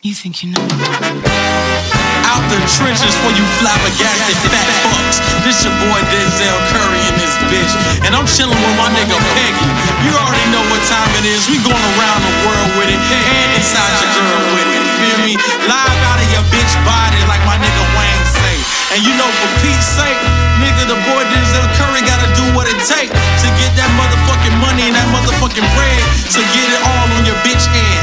You think you know? Out the trenches for you flabbergasted fat fucks. This your boy Denzel Curry and this bitch. And I'm chillin' with my nigga Peggy. You already know what time it is. We going around the world with it. And inside your girl with it. Feel me? Live out of your bitch body like my nigga Wayne say. And you know for Pete's sake, nigga, the boy Denzel Curry gotta do what it take to get that motherfucking money and that motherfucking bread to get it all on your bitch head.